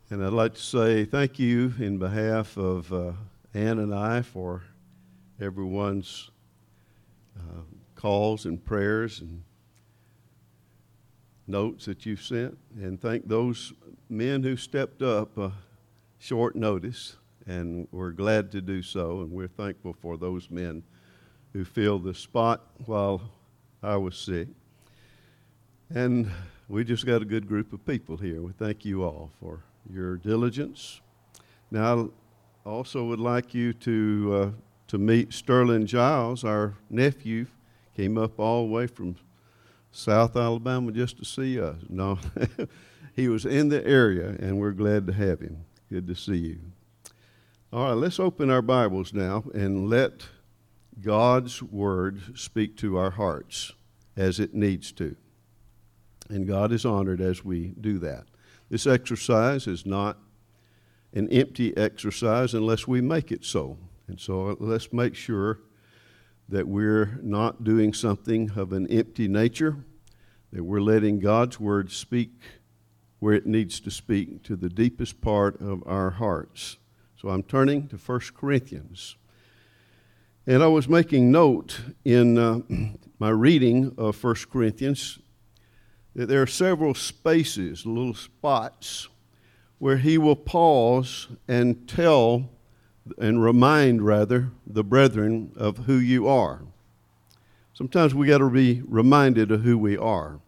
And I'd like to say thank you in behalf of Ann and I for everyone's calls and prayers and notes that you've sent. And thank those men who stepped up short notice, and we're glad to do so. And we're thankful for those men who filled the spot while I was sick. And we just got a good group of people here. We thank you all for your diligence. Now, I also would like you to meet Sterling Giles, our nephew. Came up all the way from South Alabama just to see us. No, he was in the area, and we're glad to have him. Good to see you. All right, let's open our Bibles now and let God's Word speak to our hearts as it needs to. And God is honored as we do that. This exercise is not an empty exercise unless we make it so. And so let's make sure that we're not doing something of an empty nature, that we're letting God's Word speak where it needs to speak, to the deepest part of our hearts. So I'm turning to 1 Corinthians. And I was making note in my reading of 1 Corinthians that there are several spaces, little spots, where he will pause and tell and remind, rather, the brethren of who you are. Sometimes we got to be reminded of who we are.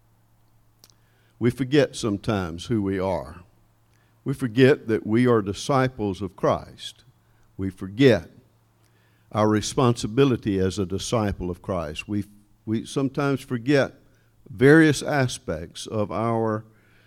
We forget sometimes who we are. We forget that we are disciples of Christ. We forget our responsibility as a disciple of Christ. We sometimes forget various aspects of our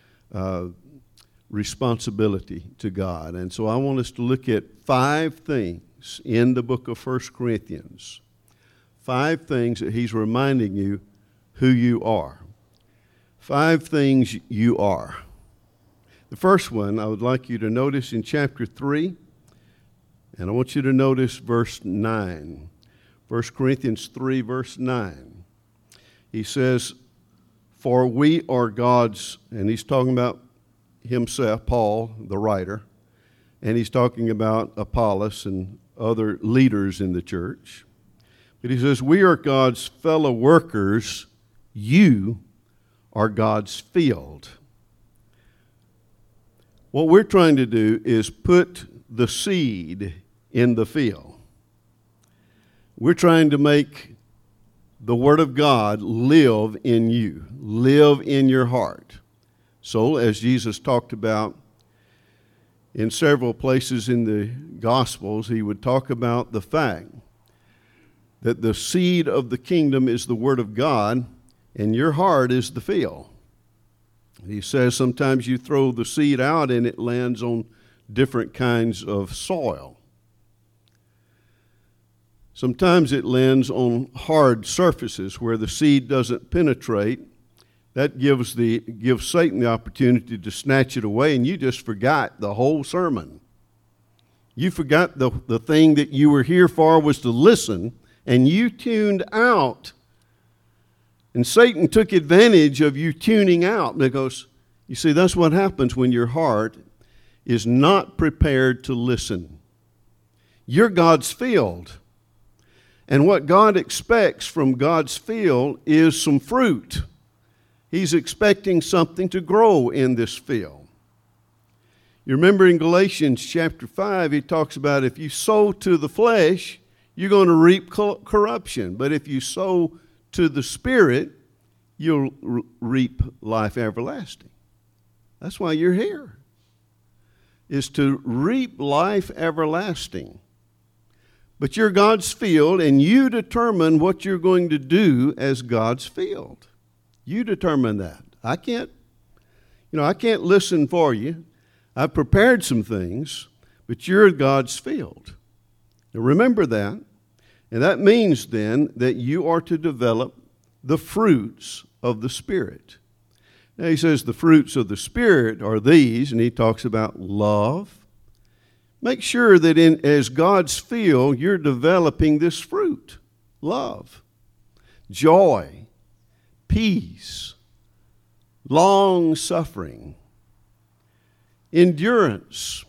responsibility to God. And so I want us to look at 5 things in the book of 1 Corinthians. 5 things that he's reminding you who you are. 5 things you are. The first one I would like you to notice in chapter 3, and I want you to notice verse 9. 1 Corinthians 3, verse 9. He says, "For we are God's," and he's talking about himself, Paul, the writer, and he's talking about Apollos and other leaders in the church. But he says, "We are God's fellow workers. You are God's field." What we're trying to do is put the seed in the field. We're trying to make the Word of God live in you, live in your heart. So, as Jesus talked about in several places in the Gospels, he would talk about the fact that the seed of the kingdom is the Word of God, and your heart is the field. He says sometimes you throw the seed out and it lands on different kinds of soil. Sometimes it lands on hard surfaces where the seed doesn't penetrate. That gives Satan the opportunity to snatch it away, and you just forgot the whole sermon. You forgot the thing that you were here for was to listen, and you tuned out. And Satan took advantage of you tuning out because, you see, that's what happens when your heart is not prepared to listen. You're God's field. And what God expects from God's field is some fruit. He's expecting something to grow in this field. You remember in Galatians chapter 5, he talks about if you sow to the flesh, you're going to reap corruption. But if you sow to the Spirit, you'll reap life everlasting. That's why you're here, is to reap life everlasting. But you're God's field, and you determine what you're going to do as God's field. You determine that. I can't listen for you. I've prepared some things, but you're God's field. Now remember that. And that means then that you are to develop the fruits of the Spirit. Now he says the fruits of the Spirit are these, and he talks about love. Make sure that as God's field, you're developing this fruit. Love, joy, peace, long-suffering, endurance.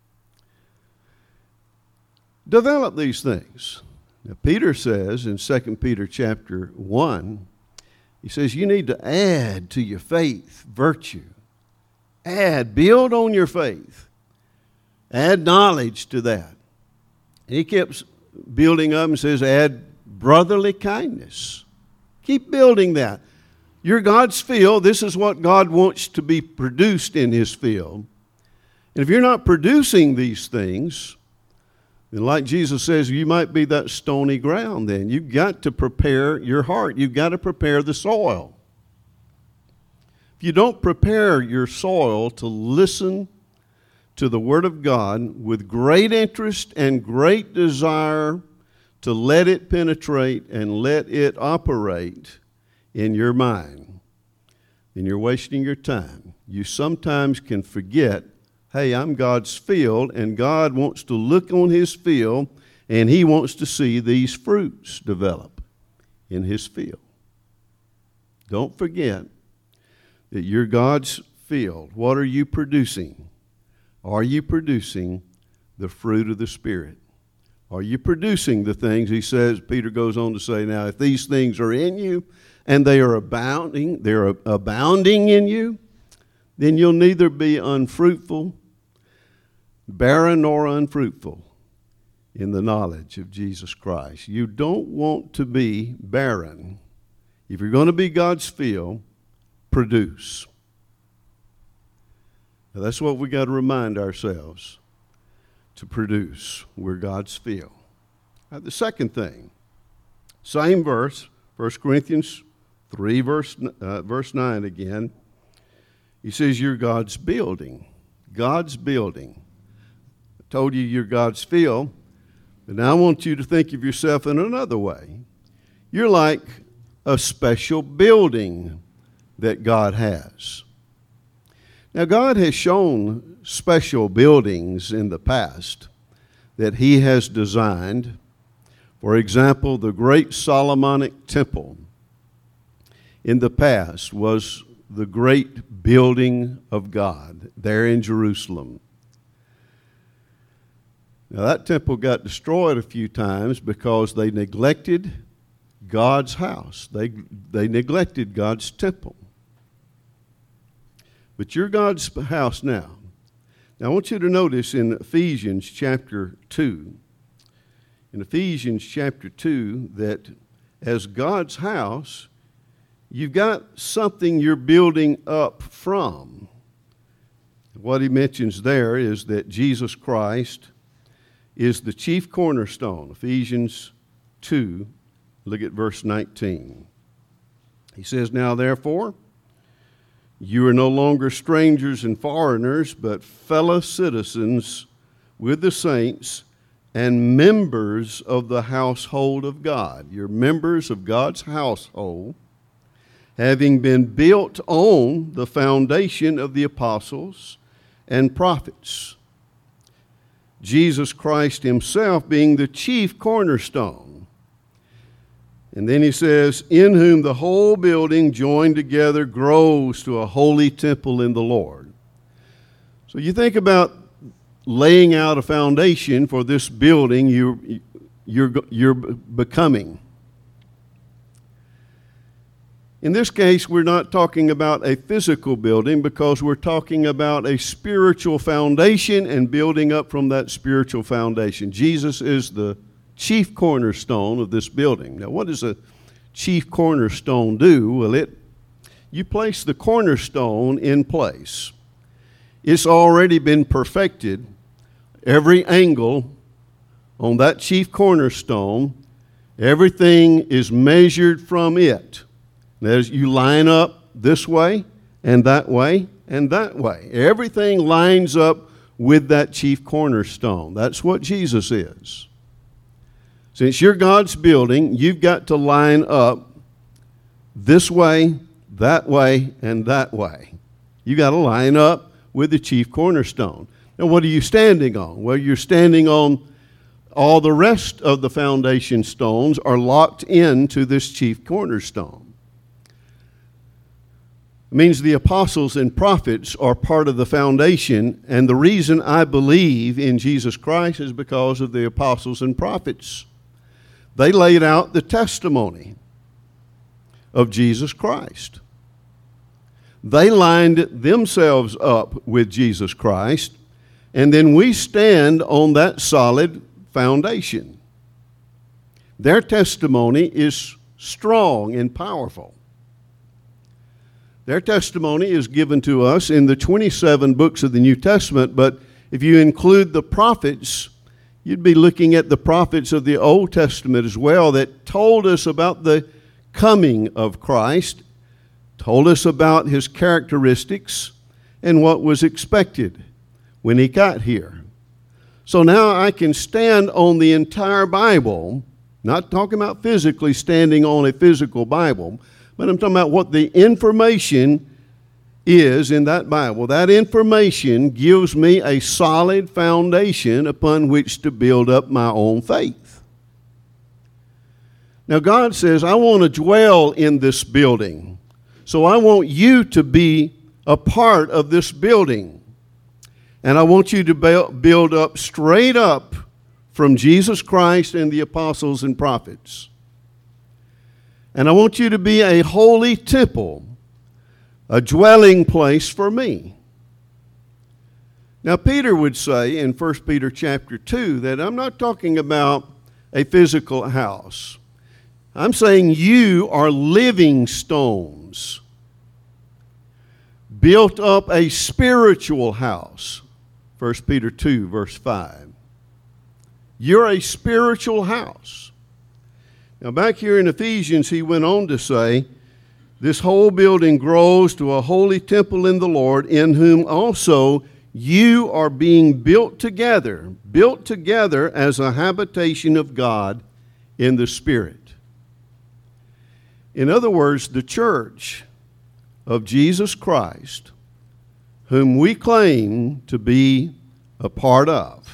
Develop these things. Now, Peter says in 2 Peter chapter 1, he says you need to add to your faith virtue. Build on your faith. Add knowledge to that. And he keeps building up and says add brotherly kindness. Keep building that. You're God's field. This is what God wants to be produced in His field. And if you're not producing these things, then like Jesus says, you might be that stony ground then. You've got to prepare your heart. You've got to prepare the soil. If you don't prepare your soil to listen to the Word of God with great interest and great desire to let it penetrate and let it operate in your mind, then you're wasting your time. You sometimes can forget, hey, I'm God's field, and God wants to look on His field, and He wants to see these fruits develop in His field. Don't forget that you're God's field. What are you producing? Are you producing the fruit of the Spirit? Are you producing the things He says? Peter goes on to say, now, if these things are in you and they're abounding in you, then you'll neither be unfruitful, barren, nor unfruitful in the knowledge of Jesus Christ. You don't want to be barren. If you're going to be God's field, produce. Now, that's what we got to remind ourselves, to produce. We're God's field. Now, the second thing, same verse, 1 Corinthians 3, verse 9 again. He says you're God's building. God's building. I told you you're God's field, but now I want you to think of yourself in another way. You're like a special building that God has. Now, God has shown special buildings in the past that He has designed. For example, the great Solomonic temple in the past was the great building of God there in Jerusalem. Now, that temple got destroyed a few times because they neglected God's house. They neglected God's temple. But you're God's house now. Now, I want you to notice in Ephesians chapter 2, that as God's house, you've got something you're building up from. What he mentions there is that Jesus Christ is the chief cornerstone. Ephesians 2, look at verse 19. He says, now therefore, you are no longer strangers and foreigners, but fellow citizens with the saints and members of the household of God. You're members of God's household, having been built on the foundation of the apostles and prophets, Jesus Christ Himself being the chief cornerstone. And then he says, in whom the whole building joined together grows to a holy temple in the Lord. So you think about laying out a foundation for this building you're becoming. In this case, we're not talking about a physical building because we're talking about a spiritual foundation and building up from that spiritual foundation. Jesus is the chief cornerstone of this building. Now, what does a chief cornerstone do? Well, you place the cornerstone in place. It's already been perfected. Every angle on that chief cornerstone, everything is measured from it. As you line up this way and that way and that way. Everything lines up with that chief cornerstone. That's what Jesus is. Since you're God's building, you've got to line up this way, and that way. You got to line up with the chief cornerstone. Now, what are you standing on? Well, you're standing on all the rest of the foundation stones are locked into this chief cornerstone. It means the apostles and prophets are part of the foundation, and the reason I believe in Jesus Christ is because of the apostles and prophets. They laid out the testimony of Jesus Christ. They lined themselves up with Jesus Christ, and then we stand on that solid foundation. Their testimony is strong and powerful. Their testimony is given to us in the 27 books of the New Testament, but if you include the prophets, you'd be looking at the prophets of the Old Testament as well that told us about the coming of Christ, told us about his characteristics and what was expected when he got here. So now I can stand on the entire Bible, not talking about physically standing on a physical Bible, but I'm talking about what the information is in that Bible. That information gives me a solid foundation upon which to build up my own faith. Now God says, I want to dwell in this building. So I want you to be a part of this building. And I want you to build up straight up from Jesus Christ and the apostles and prophets. And I want you to be a holy temple, a dwelling place for me. Now Peter would say in 1 Peter chapter 2 that I'm not talking about a physical house. I'm saying you are living stones, built up a spiritual house. 1 Peter 2 verse 5. You're a spiritual house. Now back here in Ephesians, he went on to say, this whole building grows to a holy temple in the Lord, in whom also you are being built together as a habitation of God in the Spirit. In other words, the church of Jesus Christ, whom we claim to be a part of,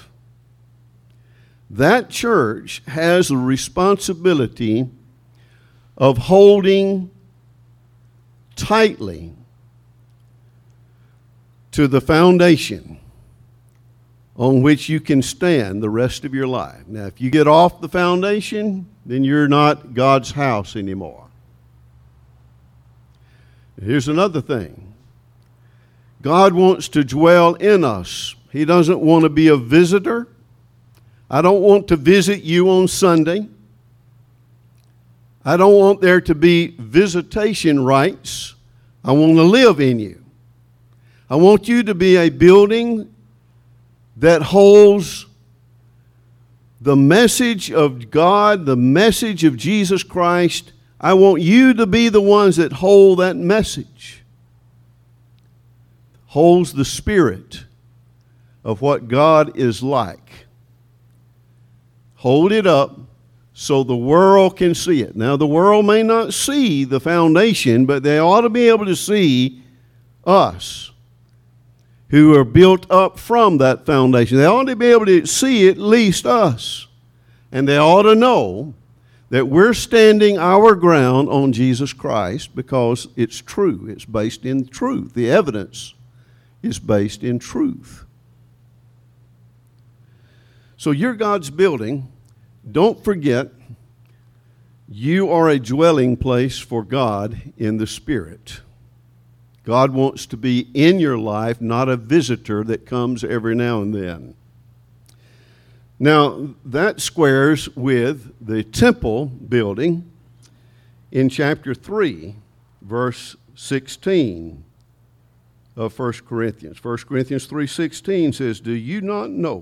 that church has a responsibility of holding tightly to the foundation on which you can stand the rest of your life. Now, if you get off the foundation, then you're not God's house anymore. Here's another thing. God wants to dwell in us. He doesn't want to be a visitor. I don't want to visit you on Sunday. I don't want there to be visitation rights. I want to live in you. I want you to be a building that holds the message of God, the message of Jesus Christ. I want you to be the ones that hold that message. Holds the spirit of what God is like. Hold it up so the world can see it. Now, the world may not see the foundation, but they ought to be able to see us who are built up from that foundation. They ought to be able to see at least us. And they ought to know that we're standing our ground on Jesus Christ because it's true. It's based in truth. The evidence is based in truth. So you're God's building. Don't forget, you are a dwelling place for God in the Spirit. God wants to be in your life, not a visitor that comes every now and then. Now, that squares with the temple building in chapter 3, verse 16 of 1 Corinthians. 1 Corinthians 3:16 says, do you not know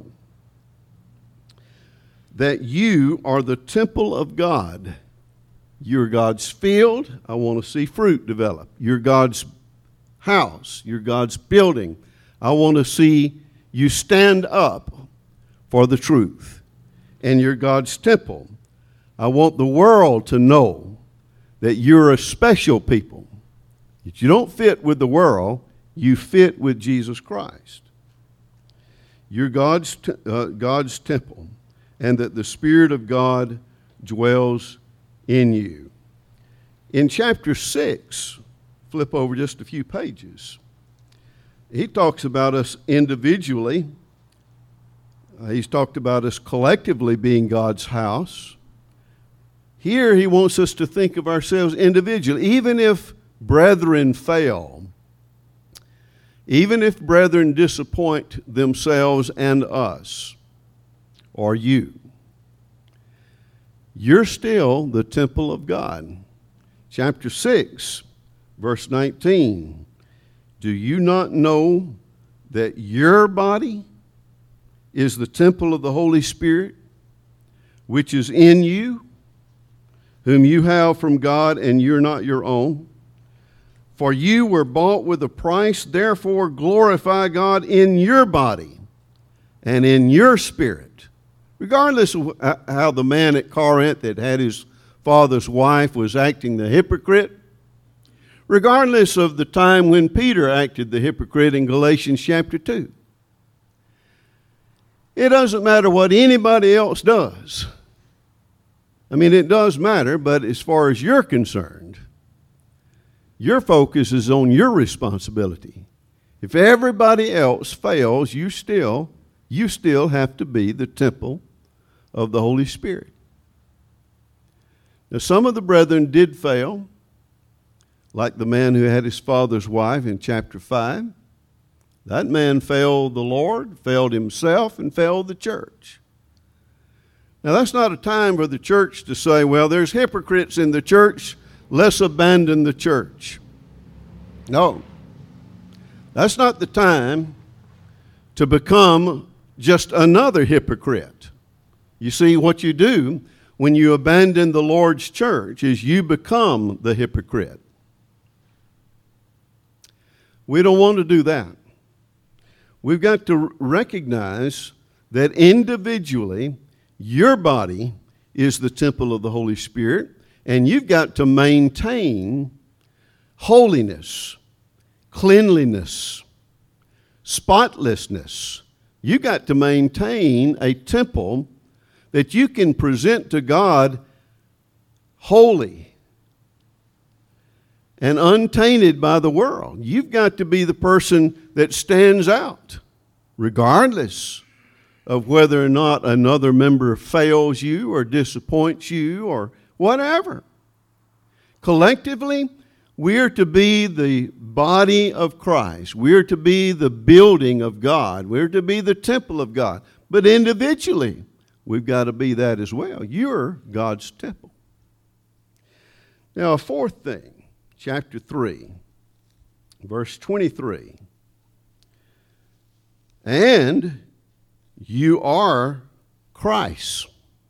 that you are the temple of God? You're God's field. I want to see fruit develop. You're God's house. You're God's building. I want to see you stand up for the truth. And you're God's temple. I want the world to know that you're a special people. That you don't fit with the world. You fit with Jesus Christ. You're God's temple. And that the Spirit of God dwells in you. In chapter 6 flip over just a few pages. He talks about us individually. He's talked about us collectively being God's house. Here he wants us to think of ourselves individually. Even if brethren fail, even if brethren disappoint themselves and us, or you're still the temple of God. Chapter 6, verse 19. Do you not know that your body is the temple of the Holy Spirit, which is in you, whom you have from God, and you're not your own? For you were bought with a price, therefore glorify God in your body and in your spirit. Regardless of how the man at Corinth that had his father's wife was acting the hypocrite, regardless of the time when Peter acted the hypocrite in Galatians chapter 2. It doesn't matter what anybody else does. I mean, it does matter, but as far as you're concerned, your focus is on your responsibility. If everybody else fails, you still have to be the temple of the Holy Spirit. Now, some of the brethren did fail, like the man who had his father's wife in chapter 5. That man failed the Lord, failed himself, and failed the church. Now, that's not a time for the church to say, well, there's hypocrites in the church, let's abandon the church. No, that's not the time to become just another hypocrite. You see, what you do when you abandon the Lord's church is you become the hypocrite. We don't want to do that. We've got to recognize that individually, your body is the temple of the Holy Spirit, and you've got to maintain holiness, cleanliness, spotlessness. You've got to maintain a temple that you can present to God holy and untainted by the world. You've got to be the person that stands out, regardless of whether or not another member fails you or disappoints you or whatever. Collectively, we're to be the body of Christ. We're to be the building of God. We're to be the temple of God. But individually, we've got to be that as well. You're God's temple. Now, a fourth thing, chapter 3, verse 23. And you are Christ.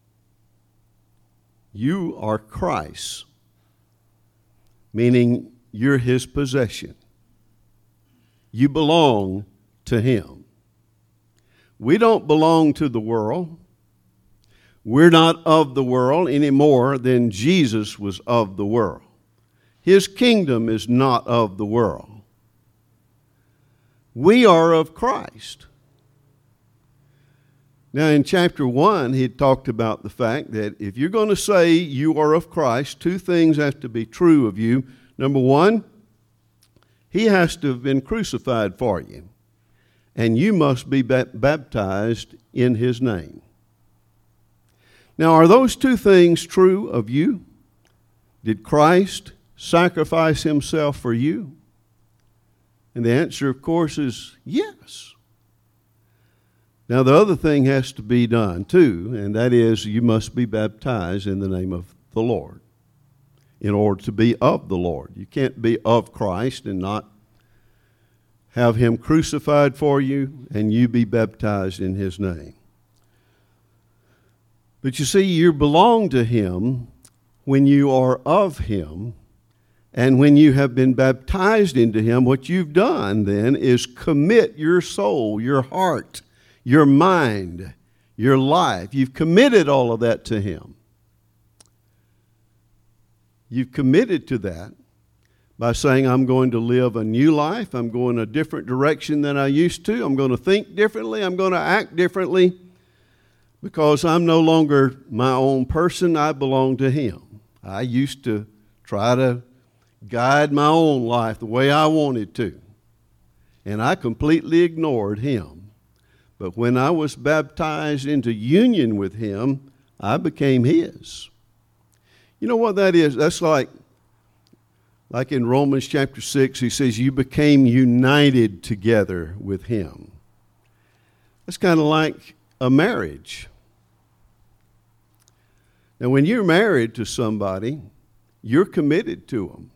You are Christ, meaning you're His possession. You belong to Him. We don't belong to the world. We're not of the world any more than Jesus was of the world. His kingdom is not of the world. We are of Christ. Now, in chapter 1, he talked about the fact that if you're going to say you are of Christ, two things have to be true of you. Number one, He has to have been crucified for you, and you must be baptized in His name. Now, are those two things true of you? Did Christ sacrifice Himself for you? And the answer, of course, is yes. Now, the other thing has to be done, too, and that is you must be baptized in the name of the Lord in order to be of the Lord. You can't be of Christ and not have Him crucified for you and you be baptized in His name. But you see, you belong to Him when you are of Him, and when you have been baptized into Him, what you've done then is commit your soul, your heart, your mind, your life. You've committed all of that to Him. You've committed to that by saying, I'm going to live a new life. I'm going a different direction than I used to. I'm going to think differently. I'm going to act differently because I'm no longer my own person. I belong to Him. I used to try to guide my own life the way I wanted to. And I completely ignored him. But when I was baptized into union with him, I became his. You know what that is? That's like in Romans chapter 6, he says, you became united together with him. That's kind of like a marriage. Now, when you're married to somebody, you're committed to them.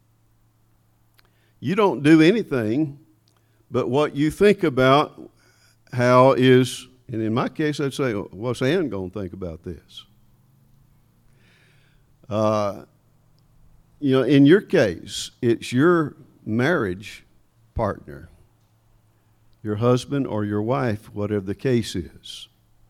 You don't do anything but what you think about how is, and in my case, I'd say, what's Ann going to think about this? In your case, it's your marriage partner, your husband or your wife, whatever the case is.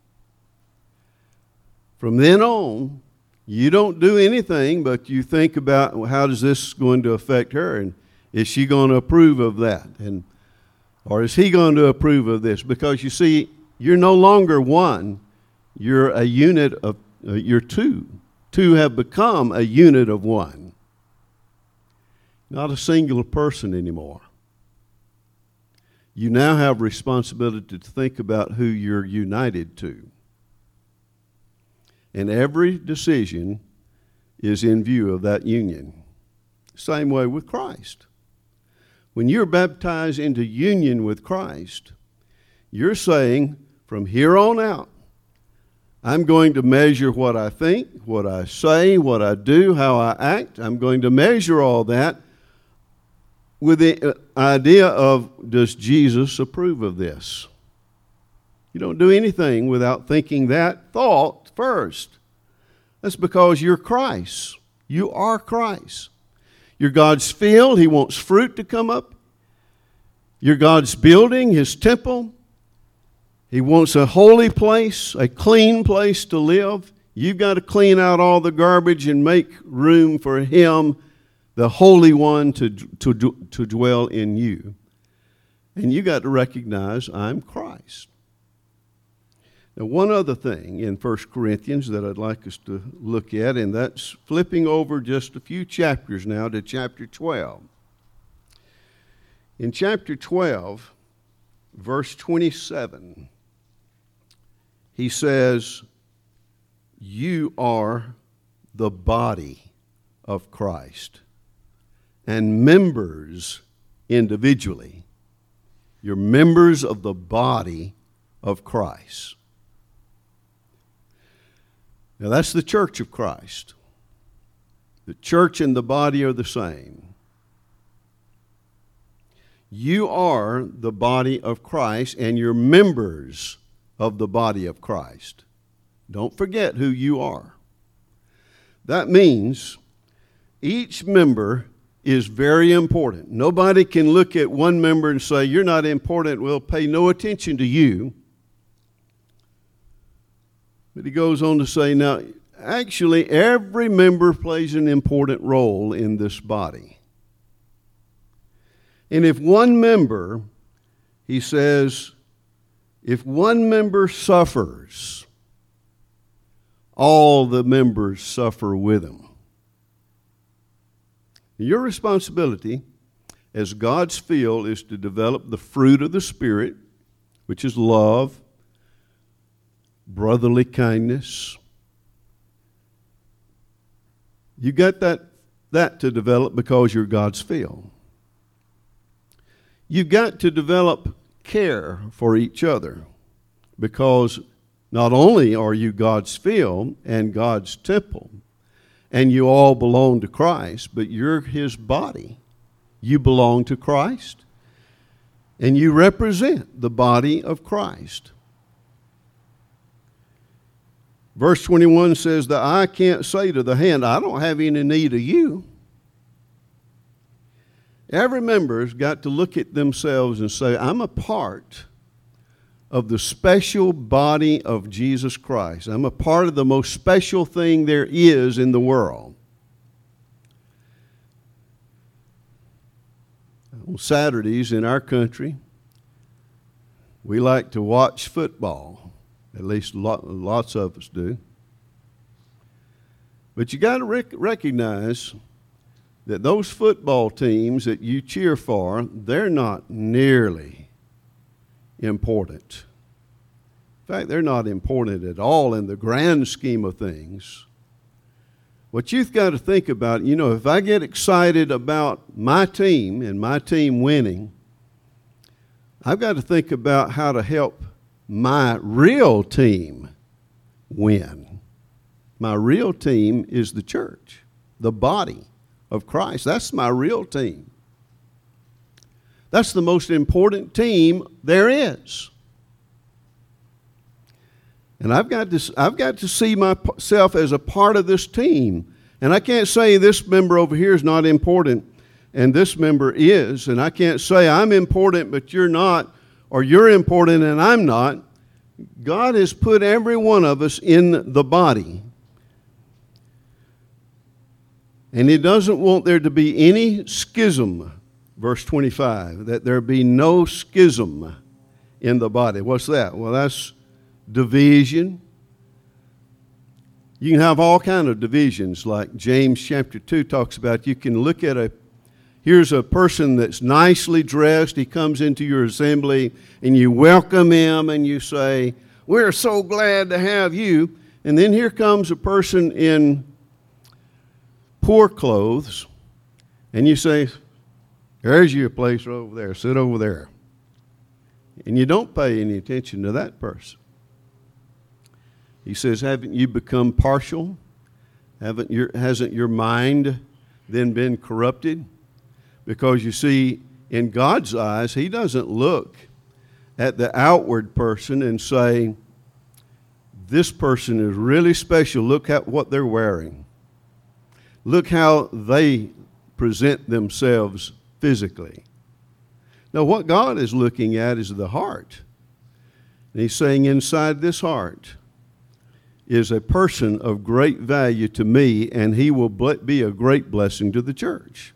From then on, you don't do anything, but you think about, well, how is this going to affect her, and is she going to approve of that, or is he going to approve of this? Because you see, you're no longer one; you're a unit of, you're two. Two have become a unit of one, not a singular person anymore. You now have responsibility to think about who you're united to. And every decision is in view of that union. Same way with Christ. When you're baptized into union with Christ, you're saying, from here on out, I'm going to measure what I think, what I say, what I do, how I act. I'm going to measure all that with the idea of, does Jesus approve of this? You don't do anything without thinking that thought first. That's because you're Christ. You are Christ. You're God's field. He wants fruit to come up. You're God's building, his temple. He wants a holy place, a clean place to live. You've got to clean out all the garbage and make room for him, the Holy One, to dwell in you. And you got to recognize, I'm Christ. Now, one other thing in 1 Corinthians that I'd like us to look at, and that's flipping over just a few chapters now to chapter 12. In chapter 12, verse 27, he says, you are the body of Christ and members individually. You're members of the body of Christ. Now, that's the church of Christ. The church and the body are the same. You are the body of Christ, and you're members of the body of Christ. Don't forget who you are. That means each member is very important. Nobody can look at one member and say, you're not important, we'll pay no attention to you. But he goes on to say, now, actually, every member plays an important role in this body. And if one member, he says, if one member suffers, all the members suffer with him. Your responsibility as God's field is to develop the fruit of the Spirit, which is love, brotherly kindness. You got that to develop because you're God's field. You've got to develop care for each other because not only are you God's field and God's temple, and you all belong to Christ, but you're his body. You belong to Christ, and you represent the body of Christ. Verse 21 says, the eye can't say to the hand, I don't have any need of you. Every member's got to look at themselves and say, I'm a part of the special body of Jesus Christ. I'm a part of the most special thing there is in the world. On Saturdays in our country, we like to watch football. At least lots of us do. But you got to recognize that those football teams that you cheer for, they're not nearly important. In fact, they're not important at all in the grand scheme of things. What you've got to think about, if I get excited about my team and my team winning, I've got to think about how to help my real team win. My real team is the church, the body of Christ. That's my real team. That's the most important team there is. And I've got to see myself as a part of this team. And I can't say this member over here is not important and this member is. And I can't say I'm important but you're not, or you're important and I'm not. God has put every one of us in the body. And He doesn't want there to be any schism, verse 25, that there be no schism in the body. What's that? Well, that's division. You can have all kinds of divisions, like James chapter 2 talks about. You can look at here's a person that's nicely dressed. He comes into your assembly and you welcome him and you say, we're so glad to have you. And then here comes a person in poor clothes and you say, there's your place over there, sit over there. And you don't pay any attention to that person. He says, haven't you become partial? Hasn't your mind then been corrupted? Because you see, in God's eyes, He doesn't look at the outward person and say, this person is really special. Look at what they're wearing. Look how they present themselves physically. Now, what God is looking at is the heart. And He's saying inside this heart is a person of great value to me, and he will be a great blessing to the church.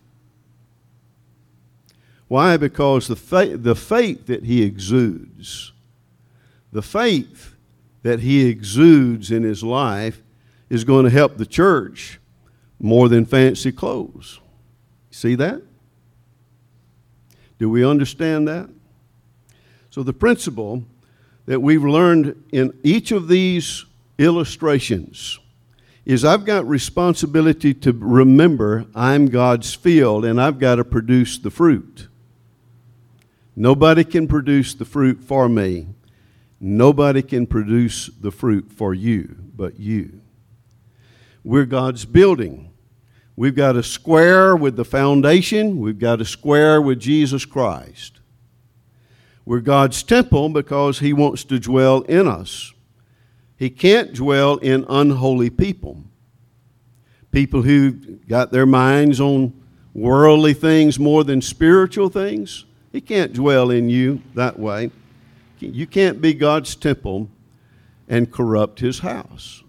Why? Because the faith that he exudes, the faith that he exudes in his life is going to help the church more than fancy clothes. See that? Do we understand that? So the principle that we've learned in each of these illustrations is I've got responsibility to remember I'm God's field and I've got to produce the fruit. Nobody can produce the fruit for me. Nobody can produce the fruit for you but you. We're God's building. We've got a square with the foundation. We've got a square with Jesus Christ. We're God's temple because He wants to dwell in us. He can't dwell in unholy people. People who got their minds on worldly things more than spiritual things. He can't dwell in you that way. You can't be God's temple and corrupt His house.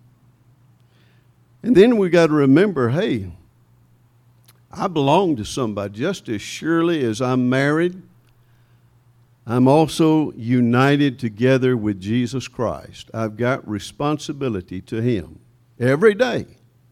And then we got to remember, hey, I belong to somebody just as surely as I'm married. I'm also united together with Jesus Christ. I've got responsibility to Him every day.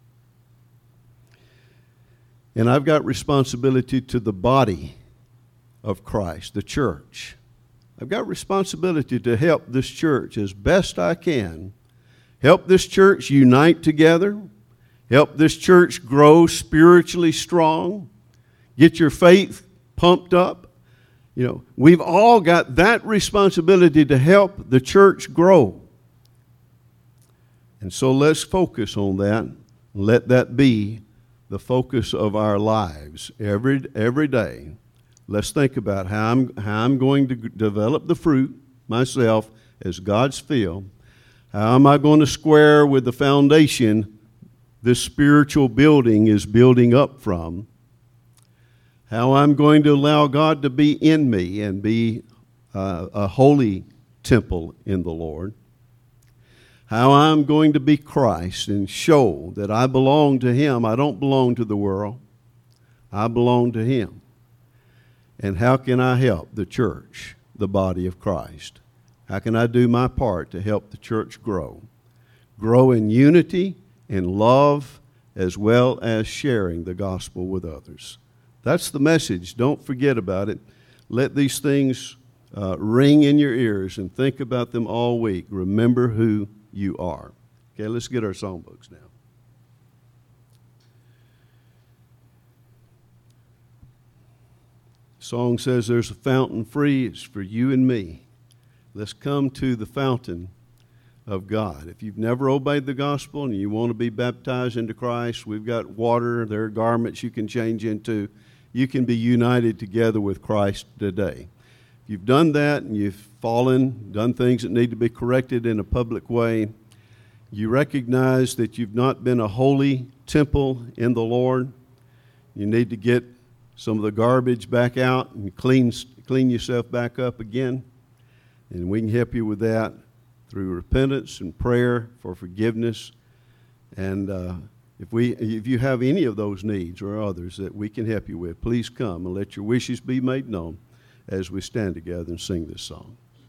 And I've got responsibility to the body of Christ, the church. I've got responsibility to help this church as best I can. Help this church unite together. Help this church grow spiritually strong. Get your faith pumped up. You know, we've all got that responsibility to help the church grow. And so let's focus on that. Let that be the focus of our lives every day. Let's think about how I'm going to develop the fruit myself as God's field. How am I going to square with the foundation this spiritual building is building up from? How I'm going to allow God to be in me and be a holy temple in the Lord. How I'm going to be Christ and show that I belong to Him. I don't belong to the world. I belong to Him. And how can I help the church, the body of Christ? How can I do my part to help the church grow? Grow in unity, in love, as well as sharing the gospel with others. That's the message. Don't forget about it. Let these things ring in your ears and think about them all week. Remember who you are. Okay, let's get our songbooks now. The song says there's a fountain free. It's for you and me. Let's come to the fountain of God. If you've never obeyed the gospel and you want to be baptized into Christ, we've got water. There are garments you can change into. You can be united together with Christ today. If you've done that and you've fallen, done things that need to be corrected in a public way, you recognize that you've not been a holy temple in the Lord. You need to get some of the garbage back out and clean yourself back up again. And we can help you with that through repentance and prayer for forgiveness. And if you have any of those needs or others that we can help you with, please come and let your wishes be made known as we stand together and sing this song.